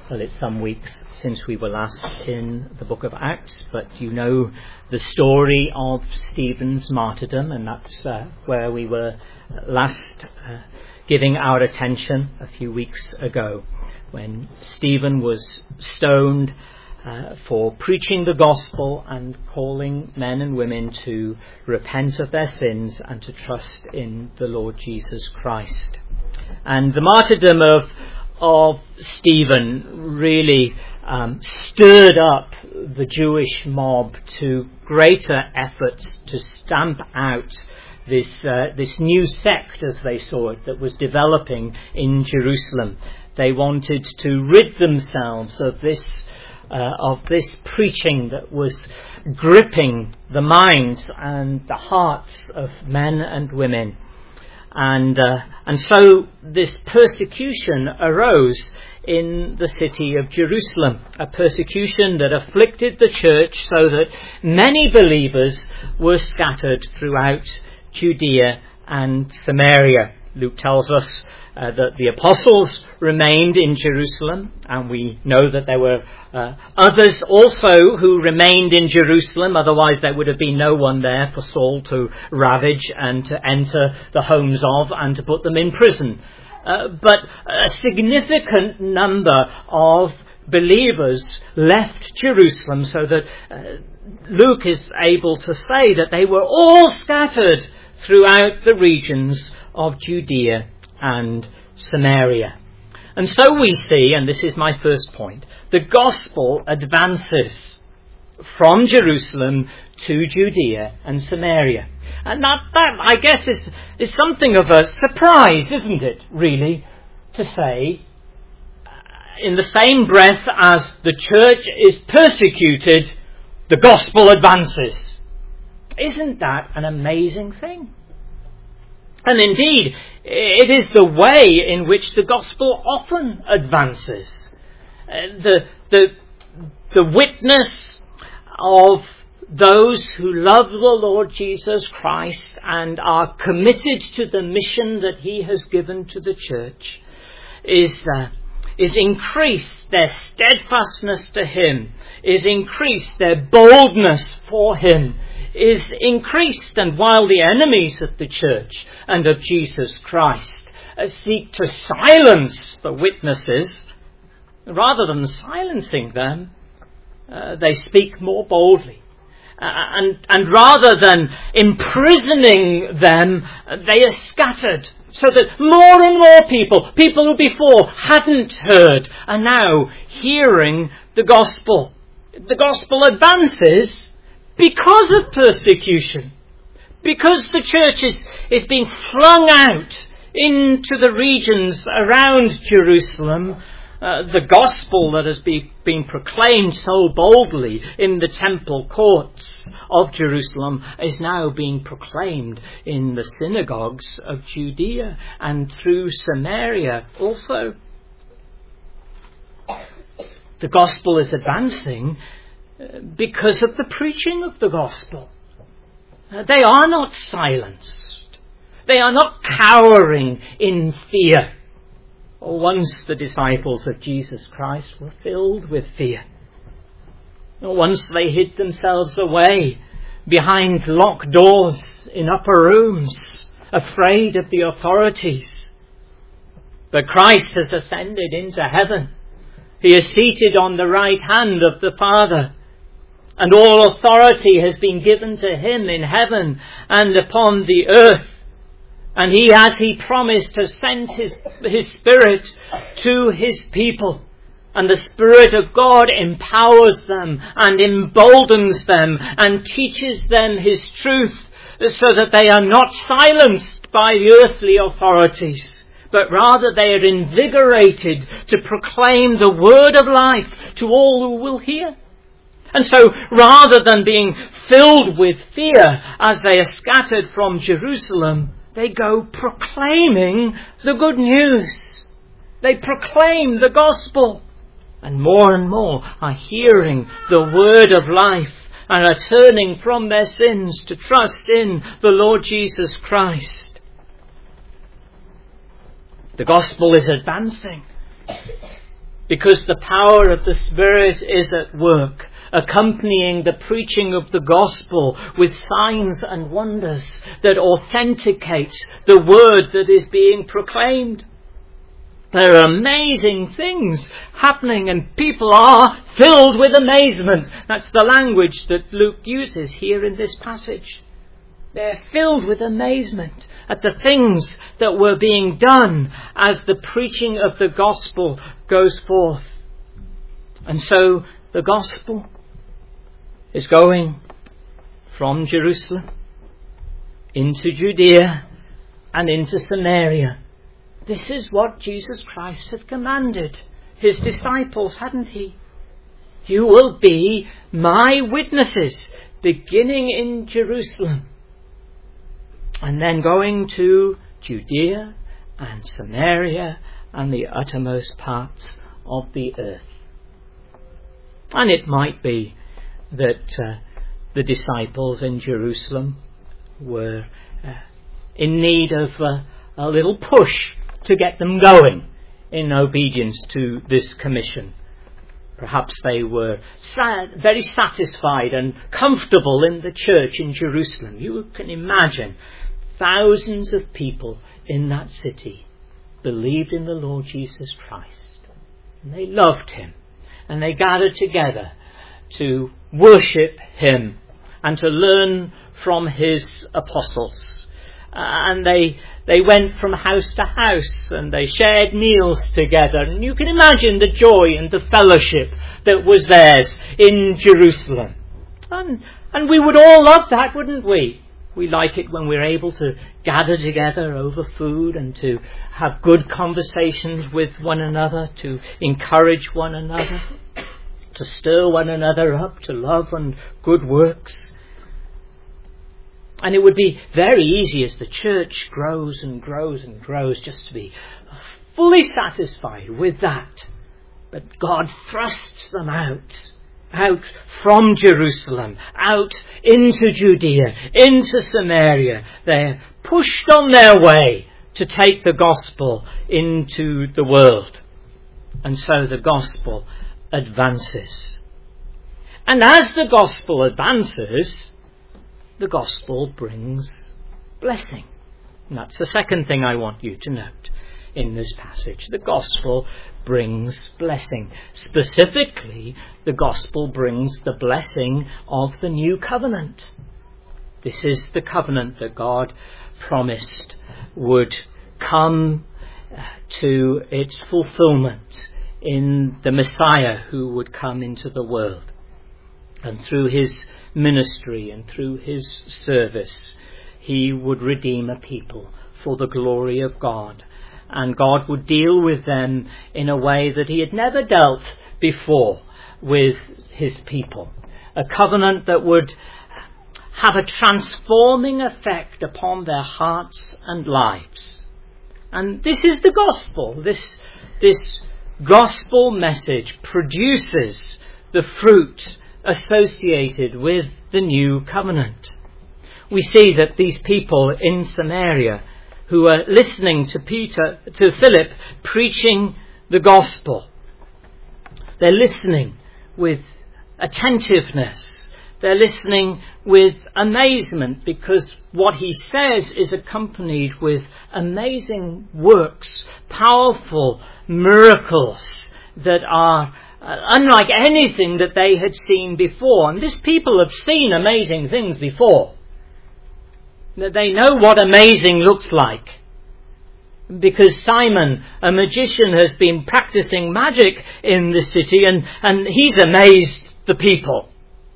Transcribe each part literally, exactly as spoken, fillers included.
Well, it's some weeks since we were last in the book of Acts, but you know the story of Stephen's martyrdom, and that's uh, where we were last uh, giving our attention a few weeks ago, when Stephen was stoned uh, for preaching the gospel and calling men and women to repent of their sins and to trust in the Lord Jesus Christ. And the martyrdom of of Stephen really um, stirred up the Jewish mob to greater efforts to stamp out this uh, this new sect, as they saw it, that was developing in Jerusalem. They wanted to rid themselves of this uh, of this preaching that was gripping the minds and the hearts of men and women. And uh, and so this persecution arose in the city of Jerusalem, a persecution that afflicted the church so that many believers were scattered throughout Judea and Samaria. Luke tells us uh, that the apostles remained in Jerusalem, and we know that there were uh, others also who remained in Jerusalem, otherwise there would have been no one there for Saul to ravage and to enter the homes of and to put them in prison. Uh, but a significant number of believers left Jerusalem, so that uh, Luke is able to say that they were all scattered throughout the regions of Judea and Samaria. And so we see, and this is my first point, the gospel advances from Jerusalem to Judea and Samaria. And that, that I guess, is, is something of a surprise, isn't it, really, to say, in the same breath as the church is persecuted, the gospel advances. Isn't that an amazing thing? And indeed, it is the way in which the gospel often advances. Uh, the, the, the witness of those who love the Lord Jesus Christ and are committed to the mission that he has given to the church is, uh, is increased. Their steadfastness to him is increased. Their boldness for him is increased. And while the enemies of the church and of Jesus Christ uh, seek to silence the witnesses, rather than silencing them, uh, they speak more boldly. Uh, and, and rather than imprisoning them, uh, they are scattered, so that more and more people, people who before hadn't heard, are now hearing the gospel. The gospel advances because of persecution, because the church is, is being flung out into the regions around Jerusalem. Uh, the gospel that has be, been proclaimed so boldly in the temple courts of Jerusalem is now being proclaimed in the synagogues of Judea and through Samaria also. The gospel is advancing because of the preaching of the gospel. Uh, they are not silenced. They are not cowering in fear. Once the disciples of Jesus Christ were filled with fear. Once they hid themselves away behind locked doors in upper rooms, afraid of the authorities. But Christ has ascended into heaven. He is seated on the right hand of the Father. And all authority has been given to him in heaven and upon the earth. And he, as he promised, has sent his, his Spirit to his people. And the Spirit of God empowers them and emboldens them and teaches them his truth, so that they are not silenced by the earthly authorities, but rather they are invigorated to proclaim the word of life to all who will hear. And so, rather than being filled with fear as they are scattered from Jerusalem, they go proclaiming the good news. They proclaim the gospel. And more and more are hearing the word of life and are turning from their sins to trust in the Lord Jesus Christ. The gospel is advancing. because the power of the Spirit is at work, accompanying the preaching of the gospel with signs and wonders that authenticate the word that is being proclaimed. There are amazing things happening and people are filled with amazement. That's the language that Luke uses here in this passage. They're filled with amazement at the things that were being done as the preaching of the gospel goes forth. And so the gospel is going from Jerusalem into Judea and into Samaria. This is what Jesus Christ had commanded his disciples, hadn't he? You will be my witnesses, beginning in Jerusalem and then going to Judea and Samaria and the uttermost parts of the earth. And it might be that uh, the disciples in Jerusalem were uh, in need of uh, a little push to get them going in obedience to this commission. Perhaps they were sad, very satisfied and comfortable in the church in Jerusalem. You can imagine thousands of people in that city believed in the Lord Jesus Christ. And they loved him. And they gathered together to worship him and to learn from his apostles. And they they went from house to house and they shared meals together. And you can imagine the joy and the fellowship that was theirs in Jerusalem. And, and we would all love that, wouldn't we? We like it when we're able to gather together over food and to have good conversations with one another, to encourage one another, to stir one another up to love and good works. And it would be very easy as the church grows and grows and grows just to be fully satisfied with that. But God thrusts them out, out from Jerusalem, out into Judea, into Samaria. They're pushed on their way to take the gospel into the world. And so the gospel advances. And as the gospel advances, the gospel brings blessing. And that's the second thing I want you to note in this passage. The gospel brings blessing. Specifically, the gospel brings the blessing of the new covenant. This is the covenant that God promised would come to its fulfillment in the Messiah who would come into the world. And through his ministry and through his service, he would redeem a people for the glory of God. And God would deal with them in a way that he had never dealt before with his people. A covenant that would have a transforming effect upon their hearts and lives. And this is the gospel. This, this gospel message produces the fruit associated with the new covenant. We see that these people in Samaria who are listening to Peter, to Philip preaching the gospel, they're listening with attentiveness. They're listening with amazement because what he says is accompanied with amazing works, powerful miracles that are Uh, unlike anything that they had seen before. And these people have seen amazing things before. That they know what amazing looks like. Because Simon, a magician, has been practicing magic in the city and, and he's amazed the people.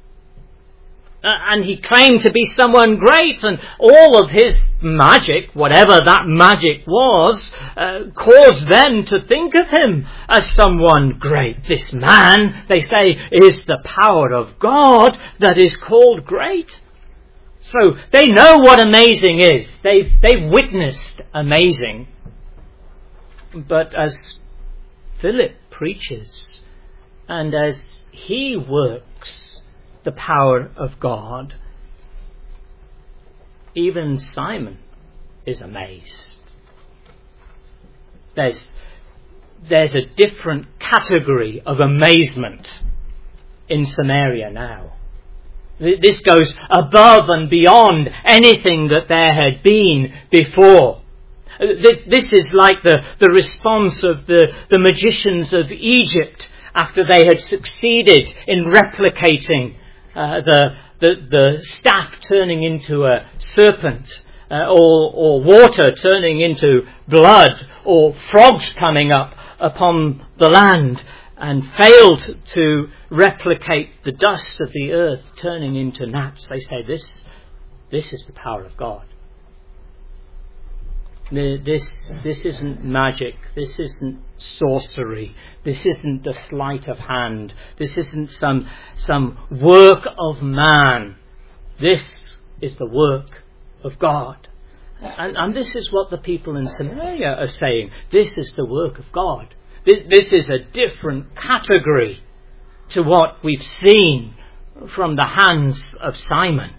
Uh, and he claimed to be someone great, and all of his magic, whatever that magic was, uh, caused them to think of him as someone great. This man, they say, is the power of God that is called great. So they know what amazing is. They've, they've witnessed amazing. But as Philip preaches and as he works the power of God, even Simon is amazed. There's there's a different category of amazement in Samaria now. This goes above and beyond anything that there had been before. This is like the, the response of the, the magicians of Egypt after they had succeeded in replicating uh, the, the, the staff turning into a serpent, uh, or, or water turning into blood, or frogs coming up upon the land, and failed to replicate the dust of the earth turning into gnats. They say this, this is the power of God. This, this isn't magic. This isn't sorcery. This isn't the sleight of hand. This isn't some, some work of man. This is the work of God. And, and this is what the people in Samaria are saying. This is the work of God. This is a different category to what we've seen from the hands of Simon.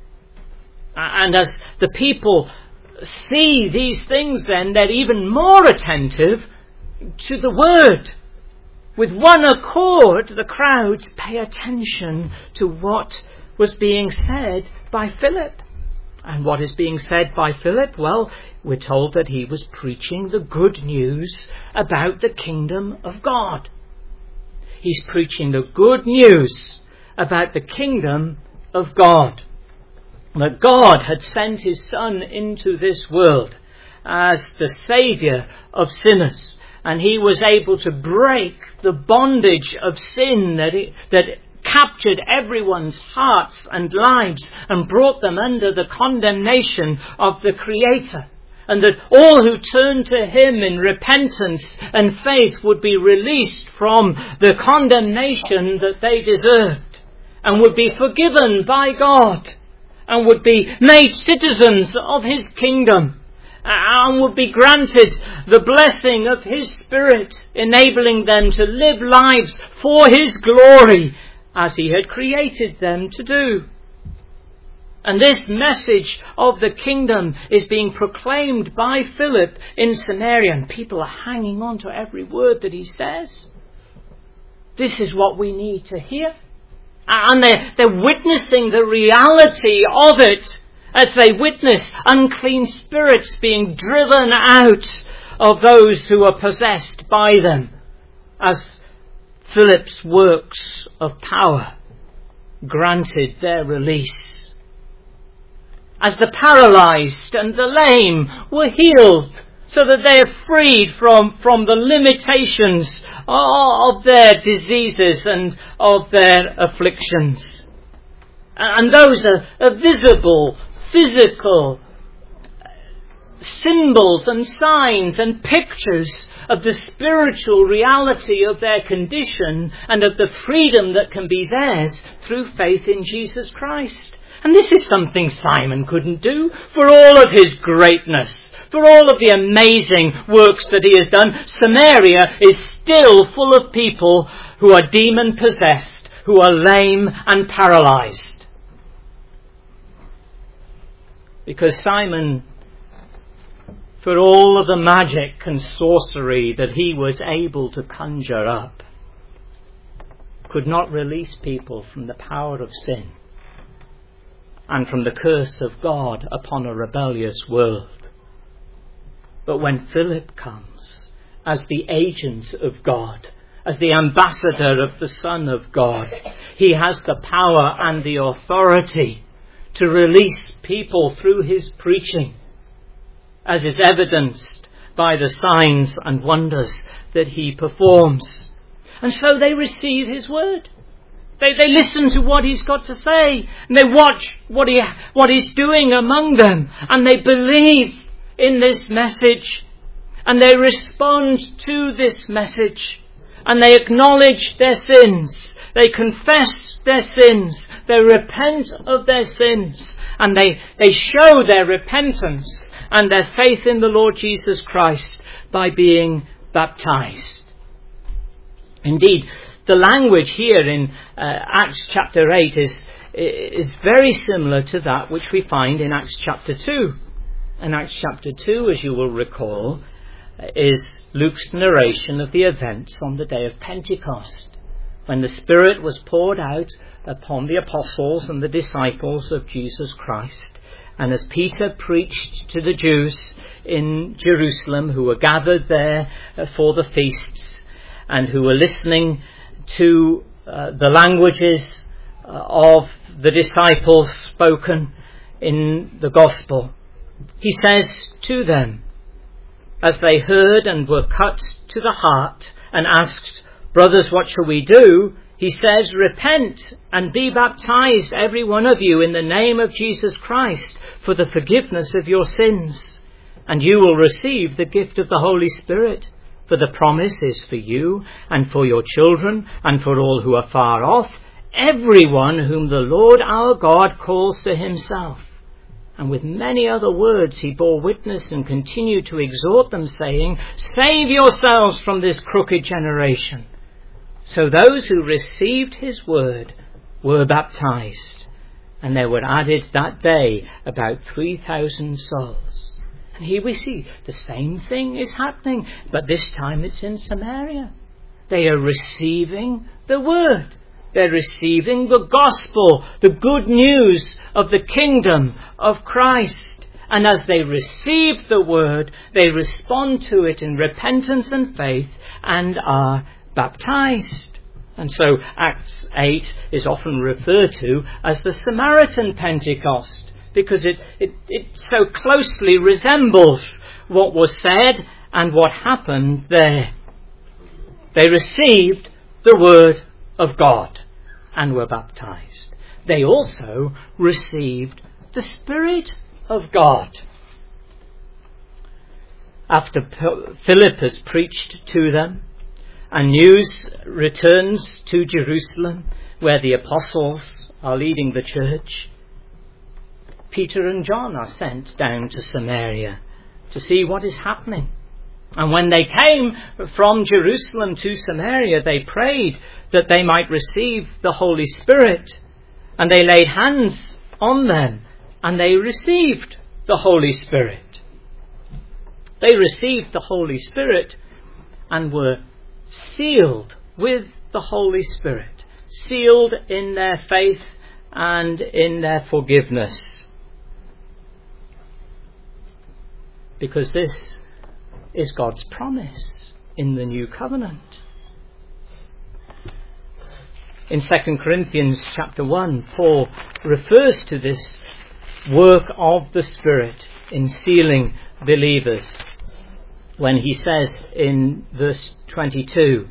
And as the people see these things, then they're even more attentive to the word. With one accord, the crowds pay attention to what was being said by Philip. And what is being said by Philip? Well, we're told that he was preaching the good news about the kingdom of God. He's preaching the good news about the kingdom of God. That God had sent his Son into this world as the Saviour of sinners. And he was able to break the bondage of sin that it, that captured everyone's hearts and lives and brought them under the condemnation of the Creator. And that all who turned to him in repentance and faith would be released from the condemnation that they deserved and would be forgiven by God and would be made citizens of his kingdom and would be granted the blessing of his Spirit, enabling them to live lives for his glory as he had created them to do. And this message of the kingdom is being proclaimed by Philip in Samaria, and people are hanging on to every word that he says. This is what we need to hear. And they're, they're witnessing the reality of it as they witness unclean spirits being driven out of those who are possessed by them, as Philip's works of power granted their release. As the paralyzed and the lame were healed, so that they are freed from, from the limitations of their diseases and of their afflictions. And those are, are visible, physical symbols and signs and pictures of the spiritual reality of their condition and of the freedom that can be theirs through faith in Jesus Christ. And this is something Simon couldn't do. For all of his greatness, for all of the amazing works that he has done, Samaria is still full of people who are demon-possessed, who are lame and paralyzed. Because Simon, for all of the magic and sorcery that he was able to conjure up, could not release people from the power of sin and from the curse of God upon a rebellious world. But when Philip comes as the agent of God, as the ambassador of the Son of God, he has the power and the authority to release people through his preaching, as is evidenced by the signs and wonders that he performs. And so they receive his word. They, they listen to what he's got to say, and they watch what he what he's doing among them, and they believe in this message, and they respond to this message, and they acknowledge their sins, they confess their sins, they repent of their sins, and they, they show their repentance and their faith in the Lord Jesus Christ by being baptized. Indeed, the language here in uh, Acts chapter eight is, is very similar to that which we find in Acts chapter two. In Acts chapter two, as you will recall, is Luke's narration of the events on the day of Pentecost, when the Spirit was poured out upon the apostles and the disciples of Jesus Christ. And as Peter preached to the Jews in Jerusalem who were gathered there for the feasts and who were listening to uh, the languages uh, of the disciples spoken in the gospel, he says to them, as they heard and were cut to the heart and asked, "Brothers, what shall we do?" He says, "Repent and be baptized, every one of you, in the name of Jesus Christ, for the forgiveness of your sins. And you will receive the gift of the Holy Spirit. For the promise is for you and for your children and for all who are far off, everyone whom the Lord our God calls to himself." And with many other words he bore witness and continued to exhort them, saying, "Save yourselves from this crooked generation." So those who received his word were baptized, and there were added that day about three thousand souls. And here we see the same thing is happening, but this time it's in Samaria. They are receiving the word. They're receiving the gospel, the good news of the kingdom of Christ. And as they receive the word, they respond to it in repentance and faith and are baptized. And so Acts eight is often referred to as the Samaritan Pentecost, because it, it, it so closely resembles what was said and what happened there. They received the word of God and were baptized. They also received the Spirit of God. After Philip has preached to them, and news returns to Jerusalem, where the apostles are leading the church, Peter and John are sent down to Samaria to see what is happening. And when they came from Jerusalem to Samaria, they prayed that they might receive the Holy Spirit. And they laid hands on them, and they received the Holy Spirit. They received the Holy Spirit and were sealed with the Holy Spirit, sealed in their faith and in their forgiveness. Because this is God's promise in the new covenant. In Second Corinthians chapter one, Paul refers to this work of the Spirit in sealing believers when he says in verse twenty-two,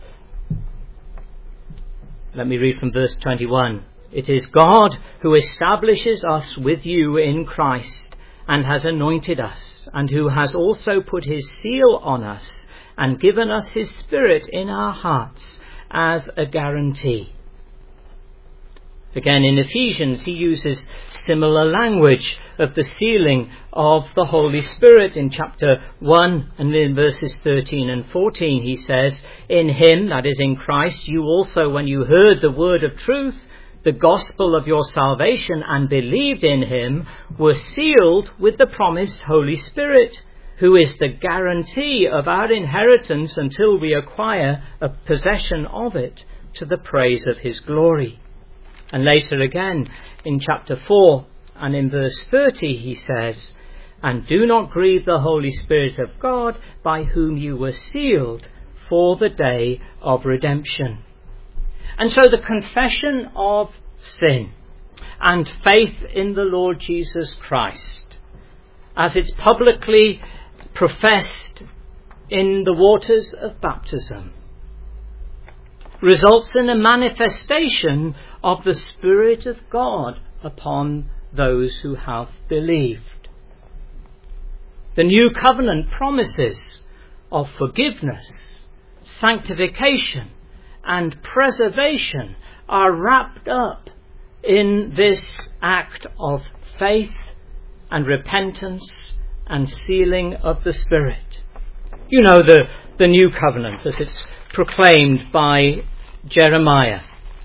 let me read from verse twenty-one, "It is God who establishes us with you in Christ and has anointed us, and who has also put his seal on us and given us his Spirit in our hearts as a guarantee." Again, in Ephesians, he uses similar language of the sealing of the Holy Spirit. In chapter one and in verses thirteen and fourteen, he says, "In him," that is in Christ, "you also, when you heard the word of truth, the gospel of your salvation, and believed in him, were sealed with the promised Holy Spirit, who is the guarantee of our inheritance until we acquire a possession of it, to the praise of his glory." And later again, in chapter four and in verse thirty, he says, "And do not grieve the Holy Spirit of God, by whom you were sealed for the day of redemption." And so the confession of sin and faith in the Lord Jesus Christ, as it's publicly professed in the waters of baptism, results in a manifestation of the Spirit of God upon those who have believed. The new covenant promises of forgiveness, sanctification, and preservation are wrapped up in this act of faith and repentance and sealing of the Spirit. You know the, the new covenant as it's proclaimed by Jeremiah.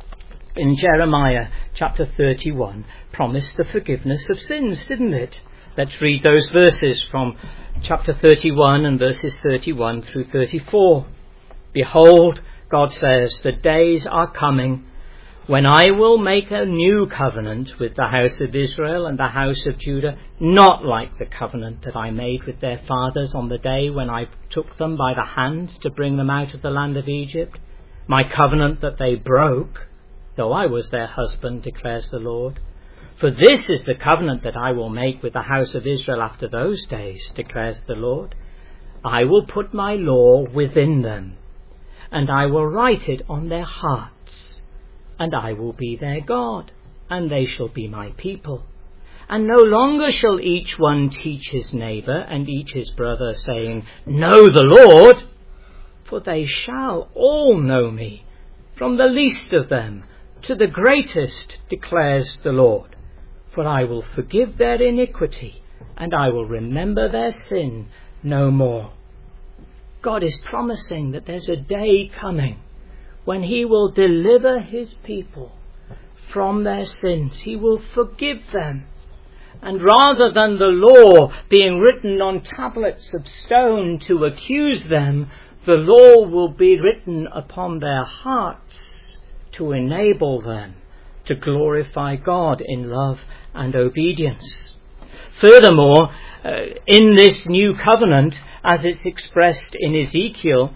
In Jeremiah chapter thirty-one, promised the forgiveness of sins, didn't it? Let's read those verses from chapter thirty-one and verses thirty-one through thirty-four. Behold, God says, the days are coming when I will make a new covenant with the house of Israel and the house of Judah, not like the covenant that I made with their fathers on the day when I took them by the hand to bring them out of the land of Egypt, my covenant that they broke, though I was their husband, declares the Lord. For this is the covenant that I will make with the house of Israel after those days, declares the Lord. I will put my law within them, and I will write it on their hearts. And I will be their God, and they shall be my people. And no longer shall each one teach his neighbour and each his brother, saying, Know the Lord, for they shall all know me, from the least of them to the greatest, declares the Lord. For I will forgive their iniquity, and I will remember their sin no more. God is promising that there's a day coming when he will deliver his people from their sins. He will forgive them. And rather than the law being written on tablets of stone to accuse them, the law will be written upon their hearts to enable them to glorify God in love and obedience. Furthermore, uh, in this new covenant, as it's expressed in Ezekiel,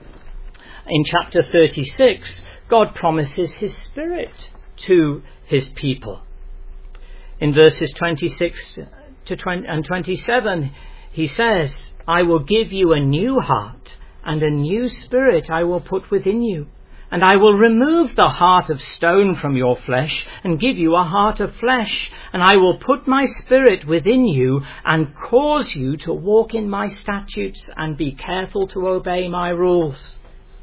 in chapter thirty-six, God promises his Spirit to his people. In verses twenty-six to twenty and twenty-seven, he says, I will give you a new heart, and a new spirit I will put within you. And I will remove the heart of stone from your flesh, and give you a heart of flesh. And I will put my spirit within you, and cause you to walk in my statutes, and be careful to obey my rules.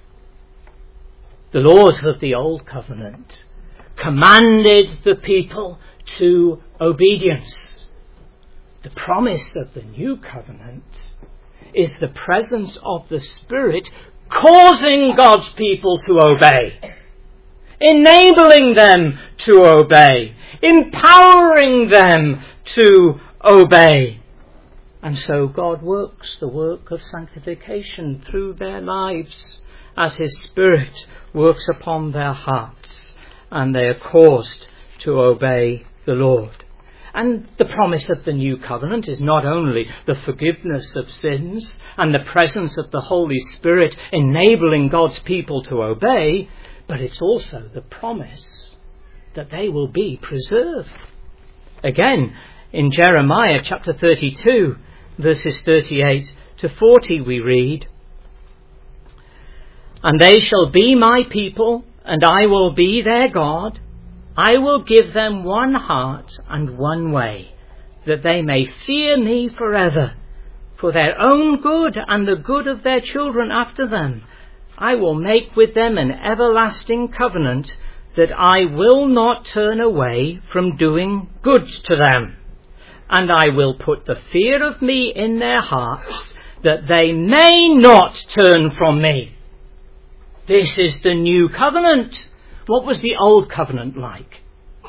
The laws of the old covenant commanded the people to obedience. The promise of the new covenant is the presence of the Spirit causing God's people to obey, enabling them to obey, empowering them to obey. And so God works the work of sanctification through their lives as his Spirit works upon their hearts, and they are caused to obey the Lord. And the promise of the new covenant is not only the forgiveness of sins and the presence of the Holy Spirit enabling God's people to obey, but it's also the promise that they will be preserved. Again, in Jeremiah chapter thirty-two, verses thirty-eight to forty, we read, And they shall be my people, and I will be their God. I will give them one heart and one way, that they may fear me forever, for their own good and the good of their children after them. I will make with them an everlasting covenant, that I will not turn away from doing good to them. And I will put the fear of me in their hearts, that they may not turn from me. This is the new covenant. What was the old covenant like?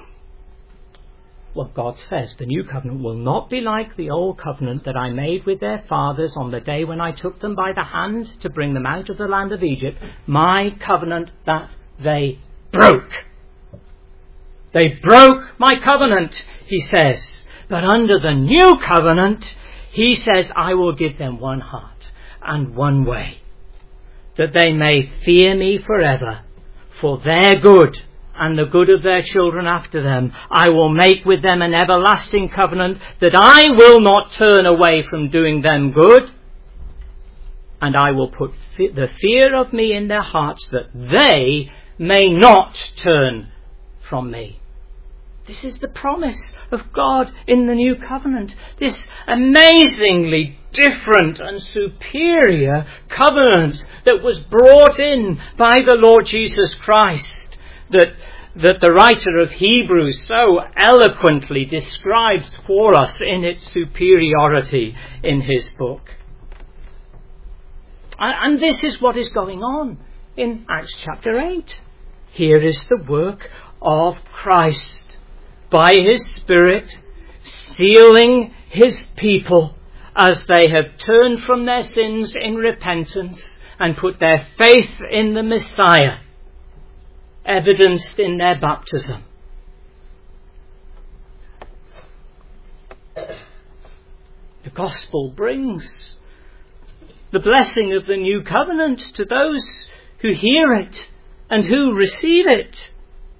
Well, God says the new covenant will not be like the old covenant that I made with their fathers on the day when I took them by the hand to bring them out of the land of Egypt, my covenant that they broke. They broke my covenant, he says. But under the new covenant, he says, I will give them one heart and one way, that they may fear me forever, for their good and the good of their children after them. I will make with them an everlasting covenant, that I will not turn away from doing them good, and I will put fe- the fear of me in their hearts, that they may not turn from me. This is the promise of God in the new covenant. This amazingly different and superior covenant that was brought in by the Lord Jesus Christ, that, that the writer of Hebrews so eloquently describes for us in its superiority in his book. And, and this is what is going on in Acts chapter eight. Here is the work of Christ by his Spirit, sealing his people as they have turned from their sins in repentance and put their faith in the Messiah, evidenced in their baptism. The gospel brings the blessing of the new covenant to those who hear it and who receive it.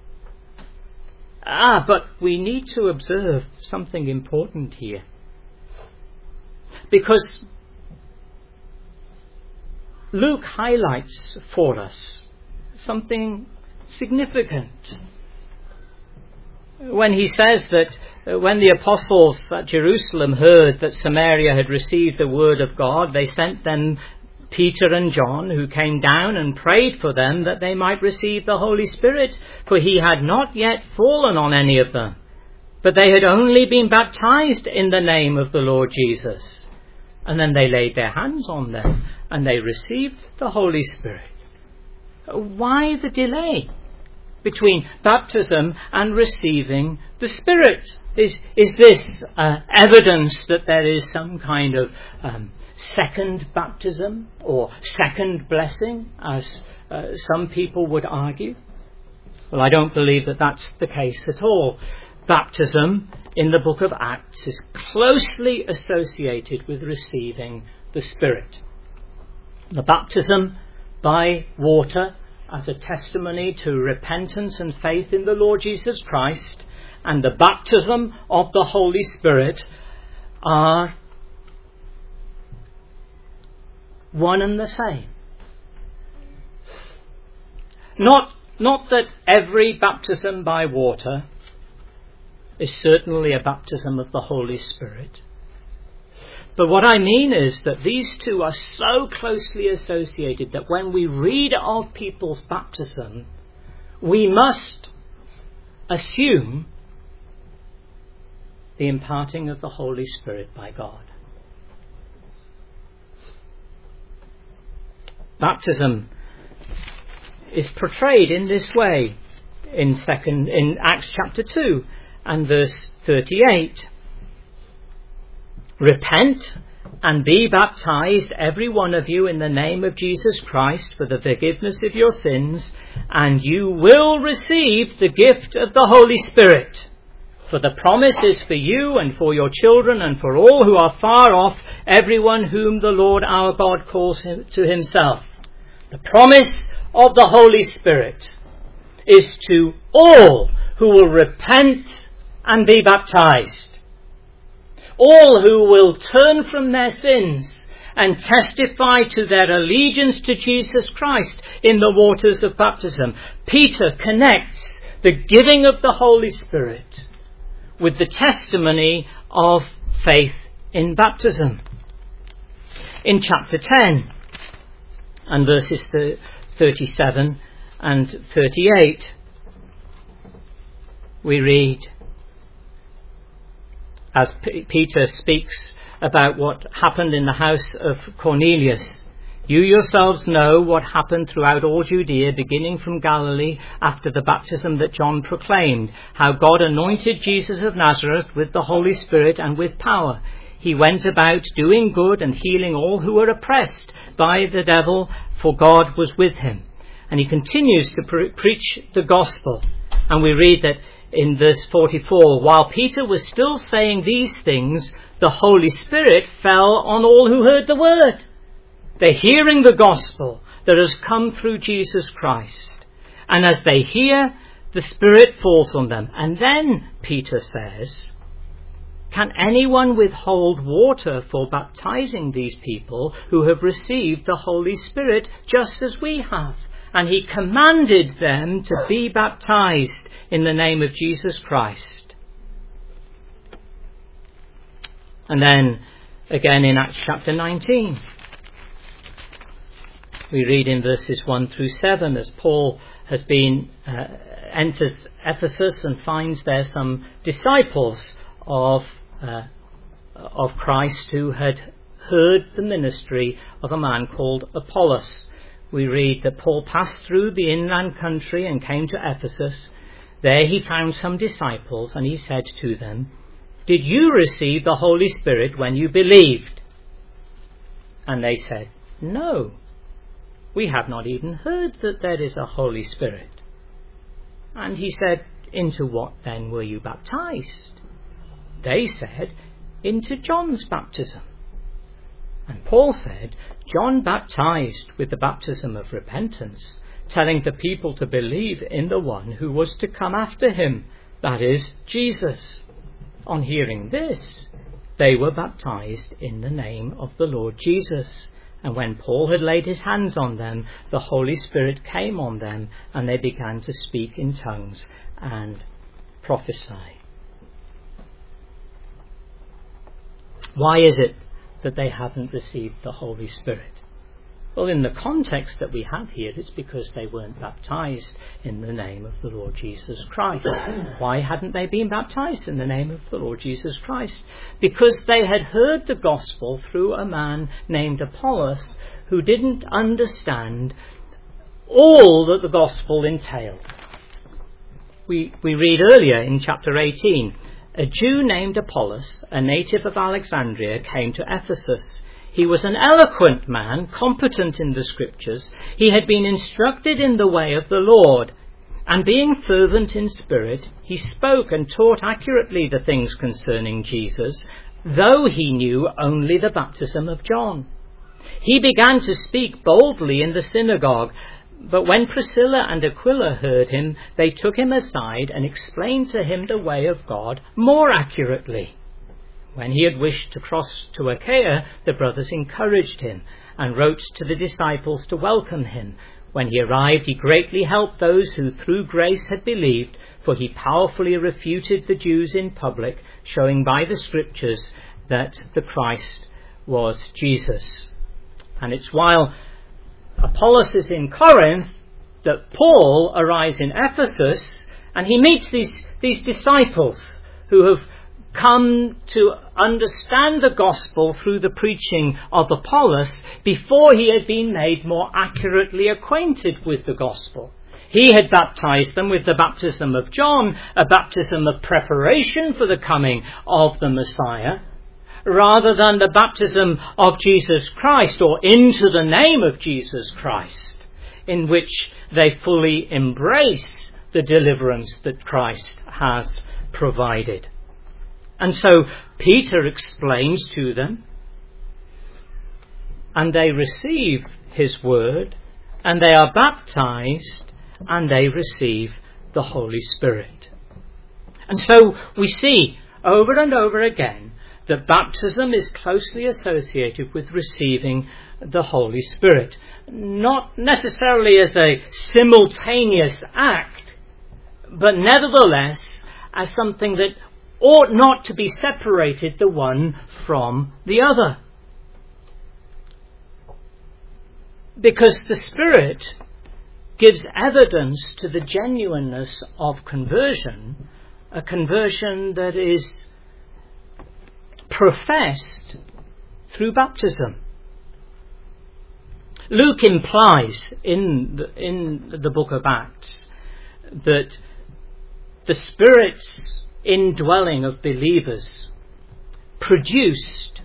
Ah, but we need to observe something important here. Because Luke highlights for us something significant when he says that when the apostles at Jerusalem heard that Samaria had received the word of God, they sent them Peter and John, who came down and prayed for them that they might receive the Holy Spirit, for he had not yet fallen on any of them, but they had only been baptized in the name of the Lord Jesus. And then they laid their hands on them and they received the Holy Spirit. Why the delay between baptism and receiving the Spirit? Is, is this uh, evidence that there is some kind of um, second baptism or second blessing, as uh, some people would argue? Well, I don't believe that that's the case at all. Baptism in the book of Acts is closely associated with receiving the Spirit. The baptism by water as a testimony to repentance and faith in the Lord Jesus Christ, and the baptism of the Holy Spirit are one and the same. Not, not that every baptism by water is certainly a baptism of the Holy Spirit. But what I mean is that these two are so closely associated that when we read of people's baptism, we must assume the imparting of the Holy Spirit by God. Baptism is portrayed in this way in second in Acts chapter two and verse thirty-eight. Repent and be baptized, every one of you, in the name of Jesus Christ for the forgiveness of your sins, and you will receive the gift of the Holy Spirit. For the promise is for you and for your children and for all who are far off, everyone whom the Lord our God calls him to himself. The promise of the Holy Spirit is to all who will repent and be baptized. All who will turn from their sins and testify to their allegiance to Jesus Christ in the waters of baptism. Peter connects the giving of the Holy Spirit with the testimony of faith in baptism. In chapter ten and verses thirty-seven and thirty-eight, we read, as P- Peter speaks about what happened in the house of Cornelius, you yourselves know what happened throughout all Judea, beginning from Galilee after the baptism that John proclaimed, how God anointed Jesus of Nazareth with the Holy Spirit and with power. He went about doing good and healing all who were oppressed by the devil, for God was with him. And he continues to pre- preach the gospel. And we read that in verse forty-four, while Peter was still saying these things, the Holy Spirit fell on all who heard the word. They're hearing the gospel that has come through Jesus Christ. And as they hear, the Spirit falls on them. And then Peter says, can anyone withhold water for baptizing these people who have received the Holy Spirit just as we have? And he commanded them to be baptized in the name of Jesus Christ. And then again in Acts chapter nineteen, we read in verses one through seven, as Paul has been uh, enters Ephesus and finds there some disciples of uh, of Christ who had heard the ministry of a man called Apollos. We read that Paul passed through the inland country and came to Ephesus. There he found some disciples, and he said to them, did you receive the Holy Spirit when you believed? And they said, no, we have not even heard that there is a Holy Spirit. And he said, into what then were you baptized? They said, into John's baptism. And Paul said, John baptized with the baptism of repentance, telling the people to believe in the one who was to come after him, that is, Jesus. On hearing this, they were baptized in the name of the Lord Jesus. And when Paul had laid his hands on them, the Holy Spirit came on them, and they began to speak in tongues and prophesy. Why is it that they haven't received the Holy Spirit? Well, in the context that we have here, it's because they weren't baptized in the name of the Lord Jesus Christ. Why hadn't they been baptized in the name of the Lord Jesus Christ? Because they had heard the gospel through a man named Apollos, who didn't understand all that the gospel entailed. We, we read earlier in chapter eighteen, a Jew named Apollos, a native of Alexandria, came to Ephesus. He was an eloquent man, competent in the scriptures. He had been instructed in the way of the Lord, and being fervent in spirit, he spoke and taught accurately the things concerning Jesus, though he knew only the baptism of John. He began to speak boldly in the synagogue, but when Priscilla and Aquila heard him, they took him aside and explained to him the way of God more accurately. When he had wished to cross to Achaia, the brothers encouraged him and wrote to the disciples to welcome him. When he arrived, he greatly helped those who through grace had believed, for he powerfully refuted the Jews in public, showing by the scriptures that the Christ was Jesus. And it's while Apollos is in Corinth that Paul arrives in Ephesus, and he meets these, these disciples who have come to understand the gospel through the preaching of Apollos before he had been made more accurately acquainted with the gospel. He had baptized them with the baptism of John, a baptism of preparation for the coming of the Messiah, rather than the baptism of Jesus Christ, or into the name of Jesus Christ, in which they fully embrace the deliverance that Christ has provided. And so Peter explains to them, and they receive his word, and they are baptized, and they receive the Holy Spirit. And so we see over and over again that baptism is closely associated with receiving the Holy Spirit. Not necessarily as a simultaneous act, but nevertheless as something that ought not to be separated the one from the other. Because the Spirit gives evidence to the genuineness of conversion, a conversion that is professed through baptism. Luke implies in the, in the book of Acts that the Spirit's indwelling of believers produced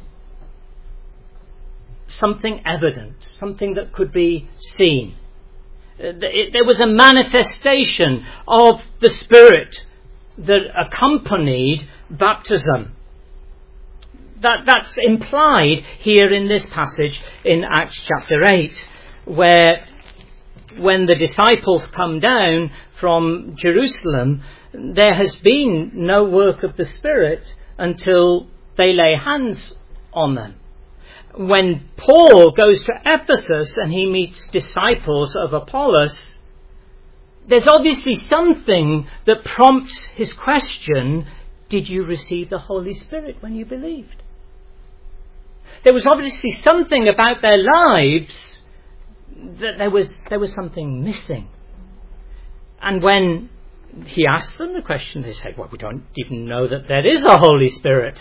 something evident, something that could be seen. There was a manifestation of the Spirit that accompanied baptism. That, that's implied here in this passage in Acts chapter eight, where when the disciples come down from Jerusalem, there has been no work of the Spirit until they lay hands on them. When Paul goes to Ephesus and he meets disciples of Apollos, there's obviously something that prompts his question, did you receive the Holy Spirit when you believed? There was obviously something about their lives that there was there was something missing. And when he asked them the question, they said, well, we don't even know that there is a Holy Spirit.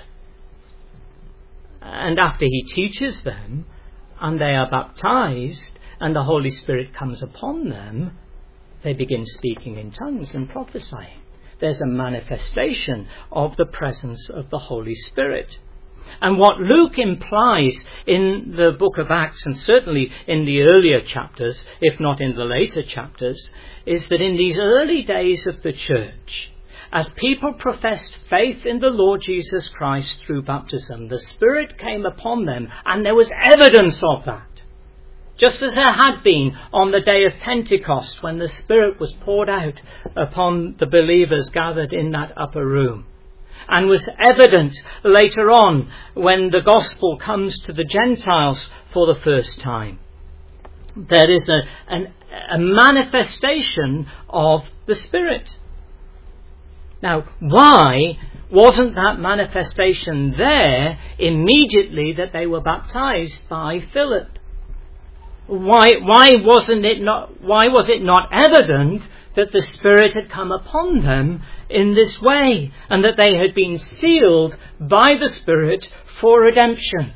And after he teaches them, and they are baptized, and the Holy Spirit comes upon them, they begin speaking in tongues and prophesying. there's a manifestation of the presence of the Holy Spirit. And what Luke implies in the book of Acts, and certainly in the earlier chapters, if not in the later chapters, is that in these early days of the church, as people professed faith in the Lord Jesus Christ through baptism, the Spirit came upon them, and there was evidence of that. Just as there had been on the day of Pentecost, when the Spirit was poured out upon the believers gathered in that upper room, and was evident later on when the gospel comes to the Gentiles for the first time. There is a, an, a manifestation of the Spirit. Now, why wasn't that manifestation there immediately that they were baptized by Philip? Why, why wasn't it not, why was it not evident that the Spirit had come upon them in this way, and that they had been sealed by the Spirit for redemption?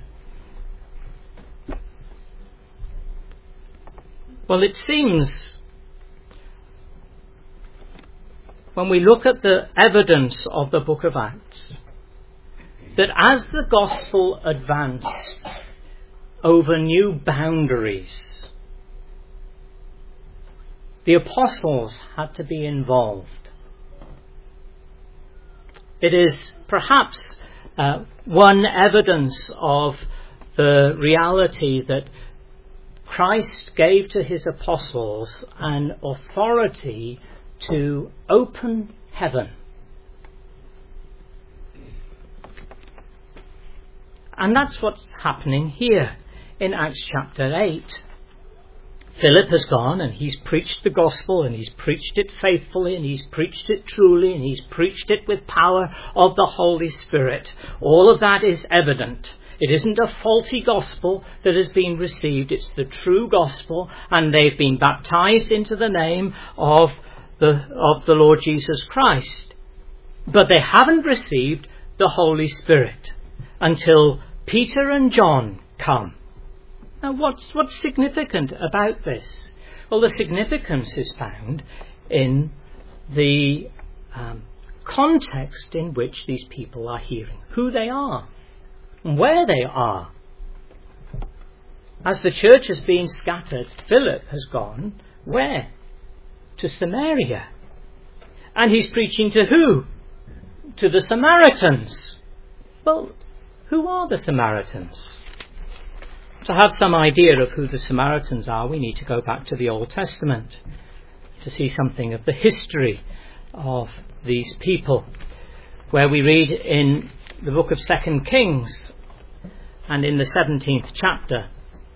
Well, it seems, when we look at the evidence of the book of Acts, that as the gospel advanced over new boundaries, the apostles had to be involved. It is perhaps uh, one evidence of the reality that Christ gave to his apostles an authority to open heaven. And that's what's happening here in Acts chapter eight. Philip has gone and he's preached the gospel, and he's preached it faithfully, and he's preached it truly, and he's preached it with power of the Holy Spirit. All of that is evident. It isn't a faulty gospel that has been received. It's the true gospel, and they've been baptized into the name of the, of the Lord Jesus Christ. But they haven't received the Holy Spirit until Peter and John come. Now, what's, what's significant about this? Well, the significance is found in the um, context in which these people are hearing, who they are, and where they are. As the church has been scattered, Philip has gone where? To Samaria. And he's preaching to who? To the Samaritans. Well, who are the Samaritans? To have some idea of who the Samaritans are, we need to go back to the Old Testament to see something of the history of these people, where we read in the book of Second Kings and in the seventeenth chapter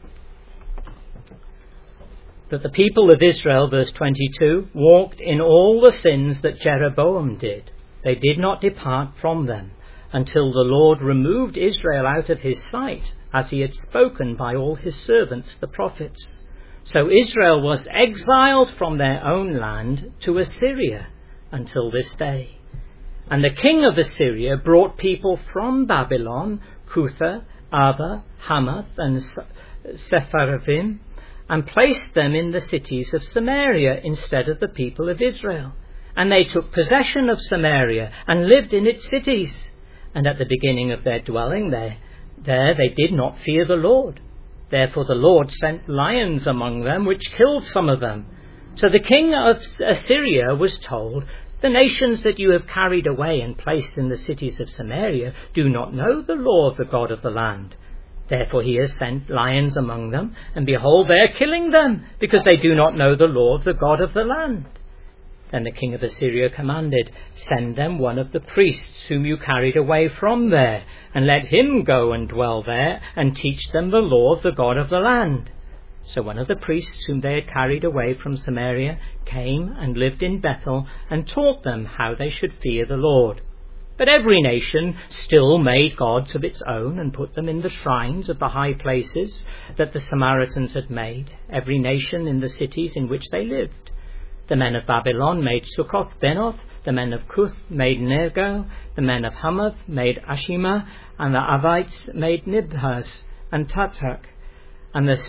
that the people of Israel, verse twenty-two, walked in all the sins that Jeroboam did. They did not depart from them until the Lord removed Israel out of his sight, as he had spoken by all his servants, the prophets. So Israel was exiled from their own land to Assyria until this day. And the king of Assyria brought people from Babylon, Cutha, Ava, Hamath, and Sepharvaim, and placed them in the cities of Samaria instead of the people of Israel. And they took possession of Samaria and lived in its cities. And at the beginning of their dwelling there, there they did not fear the Lord. Therefore the Lord sent lions among them, which killed some of them. So the king of Assyria was told, the nations that you have carried away and placed in the cities of Samaria do not know the law of the God of the land. Therefore he has sent lions among them, and behold, they are killing them, because they do not know the law of the God of the land. Then the king of Assyria commanded, send them one of the priests whom you carried away from there, and let him go and dwell there, and teach them the law of the God of the land. So one of the priests whom they had carried away from Samaria came and lived in Bethel, and taught them how they should fear the Lord. But every nation still made gods of its own, and put them in the shrines of the high places that the Samaritans had made, every nation in the cities in which they lived. The men of Babylon made Succoth Benoth, the men of Cuth made Nergal, the men of Hamath made Ashima, and the Avites made Nibhaz and Tatak. And the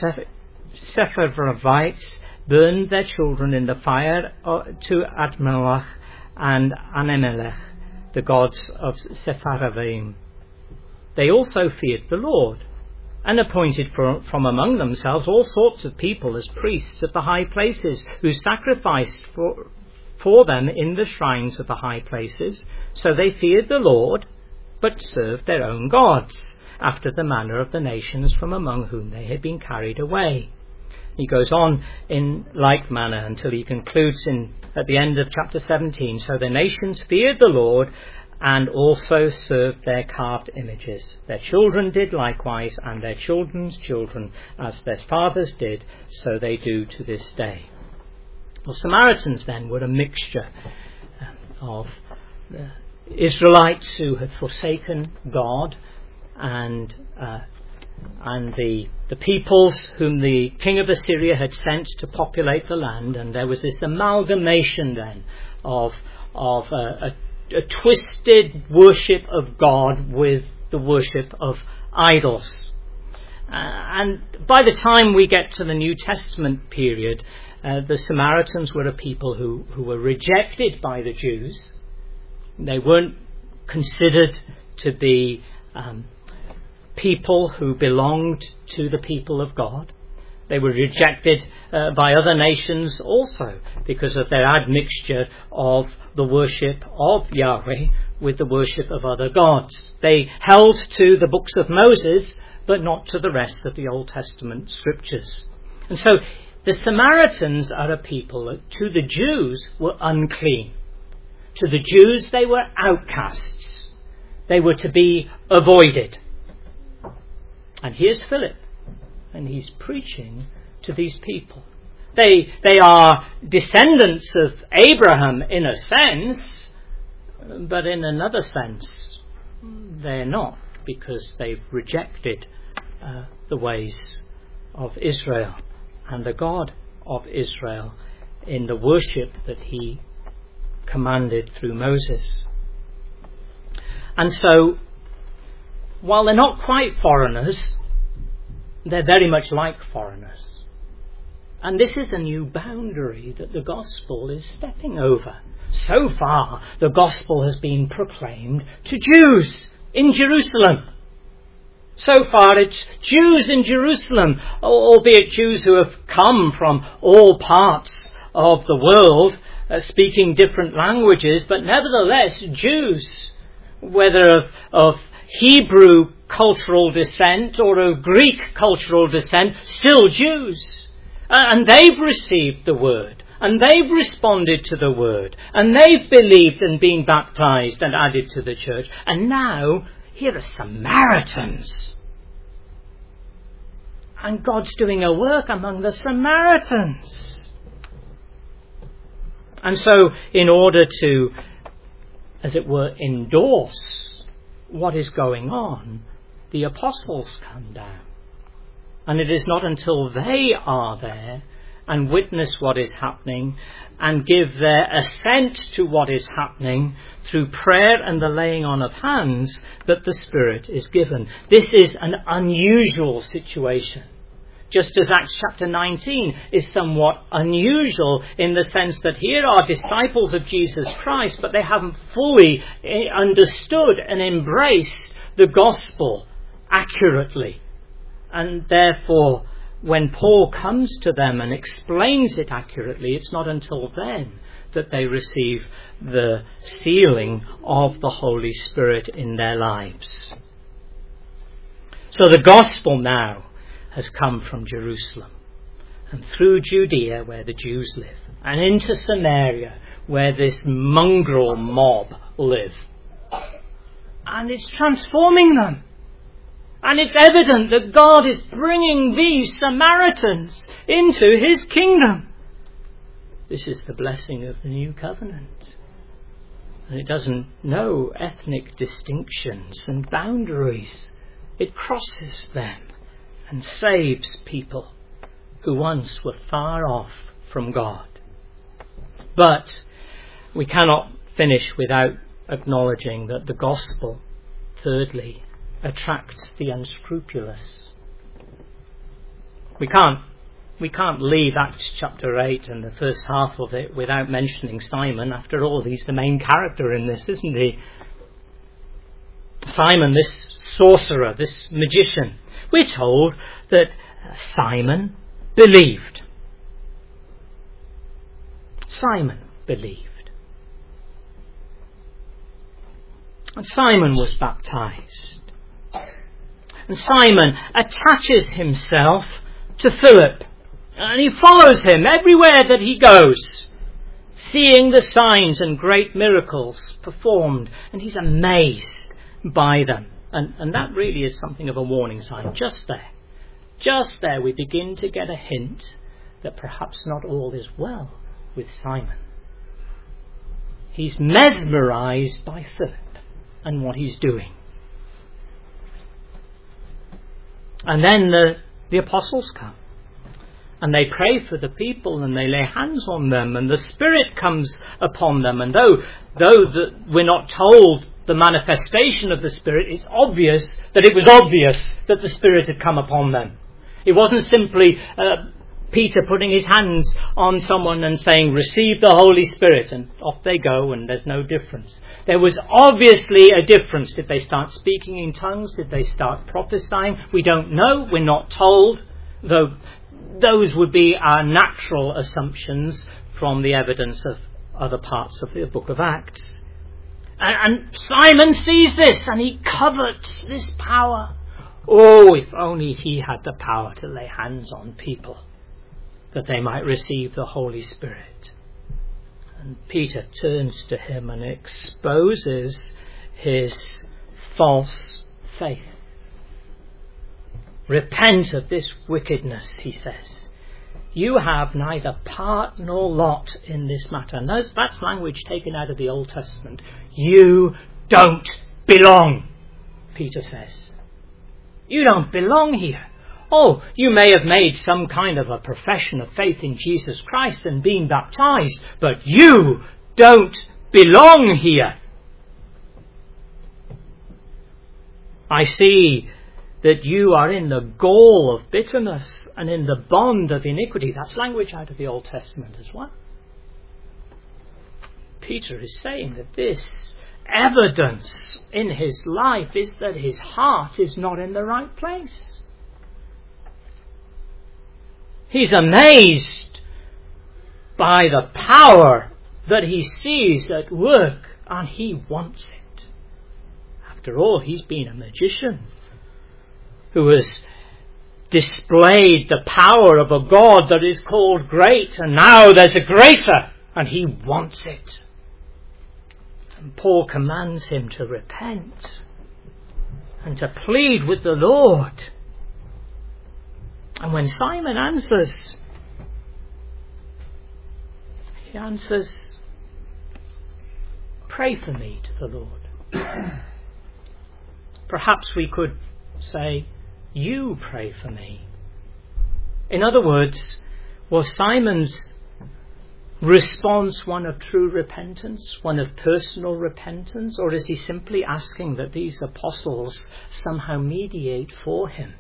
Sepharvites burned their children in the fire to Admalach and Anamelech, the gods of Sepharvaim. They also feared the Lord, and appointed for, from among themselves all sorts of people as priests of the high places, who sacrificed for, for them in the shrines of the high places. So they feared the Lord, but served their own gods, after the manner of the nations from among whom they had been carried away. He goes on in like manner until he concludes in at the end of chapter seventeen. So the nations feared the Lord, and also served their carved images. Their children did likewise, and their children's children, as their fathers did, so they do to this day. Well, Samaritans then were a mixture of the Israelites who had forsaken God, and uh, and the the peoples whom the king of Assyria had sent to populate the land. And there was this amalgamation then of of uh, a a twisted worship of God with the worship of idols. Uh, and by the time we get to the New Testament period, uh, the Samaritans were a people who, who were rejected by the Jews. They weren't considered to be um, people who belonged to the people of God. They were rejected uh, by other nations also because of their admixture of the worship of Yahweh with the worship of other gods. They held to the books of Moses, but not to the rest of the Old Testament scriptures. And so the Samaritans are a people that to the Jews were unclean. To the Jews they were outcasts. They were to be avoided. And here's Philip, and he's preaching to these people. They they are descendants of Abraham in a sense, but in another sense they're not, because they've rejected uh, the ways of Israel and the God of Israel in the worship that he commanded through Moses. And so, while they're not quite foreigners, they're very much like foreigners. And this is a new boundary that the gospel is stepping over. So far, the gospel has been proclaimed to Jews in Jerusalem. So far, it's Jews in Jerusalem, albeit Jews who have come from all parts of the world, uh, speaking different languages, but nevertheless Jews, whether of, of Hebrew cultural descent or of Greek cultural descent, still Jews. And they've received the word, and they've responded to the word, and they've believed and been baptized and added to the church. And now, here are Samaritans. And God's doing a work among the Samaritans. And so, in order to, as it were, endorse what is going on, the apostles come down. And it is not until they are there and witness what is happening and give their assent to what is happening through prayer and the laying on of hands that the Spirit is given. This is an unusual situation. Just as Acts chapter nineteen is somewhat unusual in the sense that here are disciples of Jesus Christ, but they haven't fully understood and embraced the gospel accurately. And therefore, when Paul comes to them and explains it accurately, it's not until then that they receive the sealing of the Holy Spirit in their lives. So the gospel now has come from Jerusalem and through Judea, where the Jews live, and into Samaria, where this mongrel mob live. And it's transforming them. And it's evident that God is bringing these Samaritans into his kingdom. This is the blessing of the new covenant. And it doesn't know ethnic distinctions and boundaries. It crosses them and saves people who once were far off from God. But we cannot finish without acknowledging that the gospel, thirdly, attracts the unscrupulous. We can't We can't leave Acts chapter eight and the first half of it without mentioning Simon. After all, he's the main character in this, isn't he? Simon, this sorcerer, this magician. We're told that Simon believed. Simon believed. And Simon was baptized. And Simon attaches himself to Philip. And he follows him everywhere that he goes, seeing the signs and great miracles performed. And he's amazed by them. And, and that really is something of a warning sign. Just there. Just there we begin to get a hint that perhaps not all is well with Simon. He's mesmerized by Philip and what he's doing. And then the, the apostles come. And they pray for the people and they lay hands on them and the Spirit comes upon them. And though, though the, we're not told the manifestation of the Spirit, it's obvious that it was obvious that the Spirit had come upon them. It wasn't simply uh, Peter putting his hands on someone and saying, receive the Holy Spirit, and off they go and there's no difference. There was obviously a difference. Did they start speaking in tongues? Did they start prophesying? We don't know. We're not told, though those would be our natural assumptions from the evidence of other parts of the book of Acts. And, and Simon sees this and he covets this power. Oh, if only he had the power to lay hands on people, that they might receive the Holy Spirit. And Peter turns to him and exposes his false faith. Repent of this wickedness, he says. You have neither part nor lot in this matter. And that's, that's language taken out of the Old Testament. You don't belong, Peter says. You don't belong here. Oh, you may have made some kind of a profession of faith in Jesus Christ and been baptized, but you don't belong here. I see that you are in the gall of bitterness and in the bond of iniquity. That's language out of the Old Testament as well. Peter is saying that this evidence in his life is that his heart is not in the right place. He's amazed by the power that he sees at work, and he wants it. After all, he's been a magician who has displayed the power of a God that is called great, and now there's a greater, and he wants it. And Paul commands him to repent and to plead with the Lord. And when Simon answers, he answers, pray for me to the Lord. Perhaps we could say, you pray for me. In other words, was Simon's response one of true repentance, one of personal repentance, or is he simply asking that these apostles somehow mediate for him?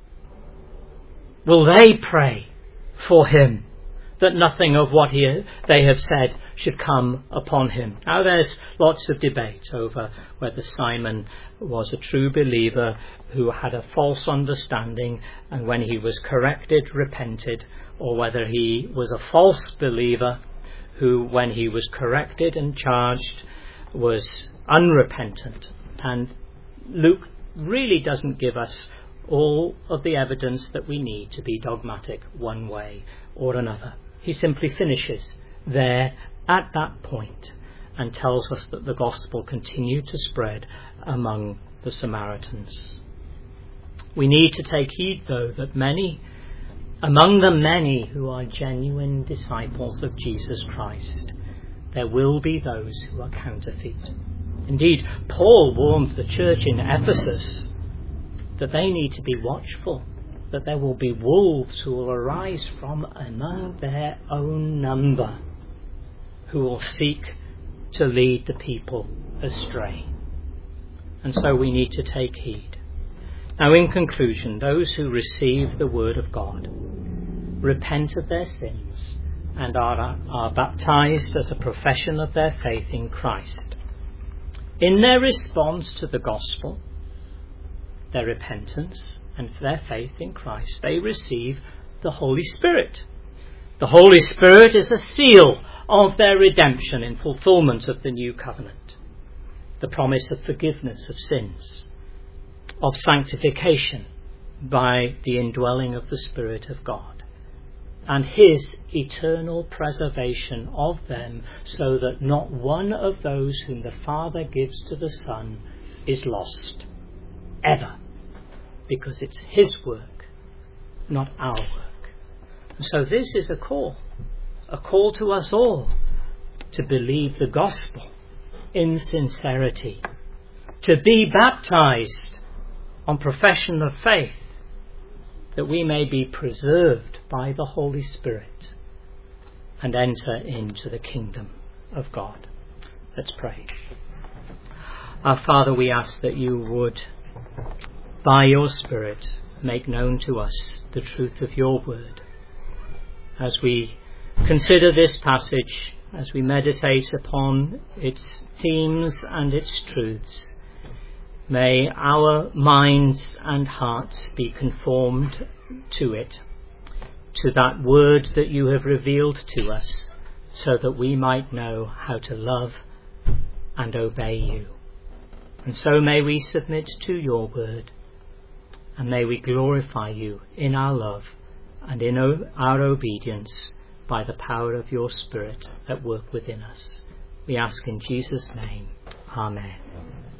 Will they pray for him that nothing of what he, they have said should come upon him? Now there's lots of debate over whether Simon was a true believer who had a false understanding and when he was corrected repented, or whether he was a false believer who when he was corrected and charged was unrepentant. And Luke really doesn't give us all of the evidence that we need to be dogmatic one way or another. He simply finishes there at that point and tells us that the gospel continued to spread among the Samaritans. We need to take heed, though, that many, among the many who are genuine disciples of Jesus Christ, there will be those who are counterfeit. Indeed, Paul warns the church in Ephesus that they need to be watchful, that there will be wolves who will arise from among their own number, who will seek to lead the people astray. And so we need to take heed. Now, in conclusion, those who receive the word of God repent of their sins and are, are baptized as a profession of their faith in Christ. In their response to the gospel, their repentance and their faith in Christ, they receive the Holy Spirit. The Holy Spirit is a seal of their redemption in fulfillment of the new covenant. The promise of forgiveness of sins, of sanctification by the indwelling of the Spirit of God, and his eternal preservation of them, so that not one of those whom the Father gives to the Son is lost, ever, because it's his work, not our work. And so this is a call, a call to us all to believe the gospel in sincerity, to be baptized on profession of faith, that we may be preserved by the Holy Spirit and enter into the kingdom of God. Let's pray. Our Father, we ask that you would, by your Spirit, make known to us the truth of your word. As we consider this passage, as we meditate upon its themes and its truths, may our minds and hearts be conformed to it, to that word that you have revealed to us, so that we might know how to love and obey you. And so may we submit to your word, and may we glorify you in our love and in our obedience by the power of your Spirit at work within us. We ask in Jesus' name. Amen.